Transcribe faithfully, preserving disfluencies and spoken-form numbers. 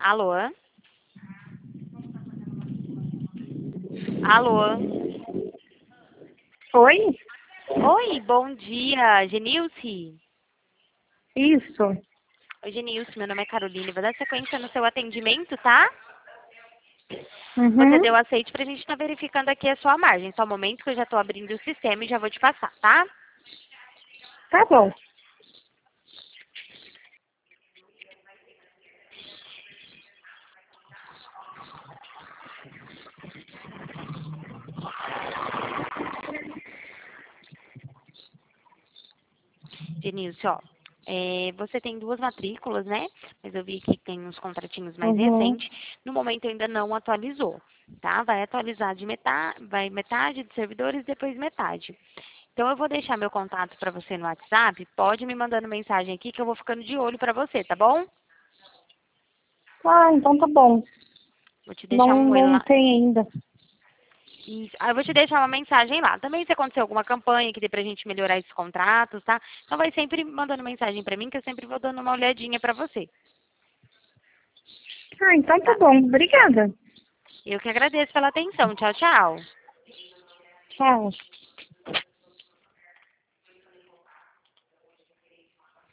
Alô? Alô? Oi? Oi, bom dia, Genilce. Isso. Oi, Genilce, meu nome é Caroline. Vou dar sequência no seu atendimento, tá? Você Uhum. deu aceite pra gente estar verificando aqui a sua margem. Só um momento que eu já tô abrindo o sistema e já vou te passar, tá? Tá bom. Genilce, ó, é, você tem duas matrículas, né? Mas eu vi que tem uns contratinhos mais Uhum. recentes. No momento ainda não atualizou, tá? Vai atualizar de metade, vai metade de servidores, depois metade. Então eu vou deixar meu contato para você no WhatsApp. Pode me mandando mensagem aqui que eu vou ficando de olho para você, tá bom? Ah, então tá bom. Vou te deixar Não, um oi não lá. tem ainda. Isso. Ah, eu vou te deixar uma mensagem lá. Também se acontecer alguma campanha que dê pra gente melhorar esses contratos, tá? Então vai sempre mandando mensagem pra mim que eu sempre vou dando uma olhadinha pra você. Ah, então tá Tá? bom. Obrigada. Eu que agradeço pela atenção. Tchau, tchau. Tchau.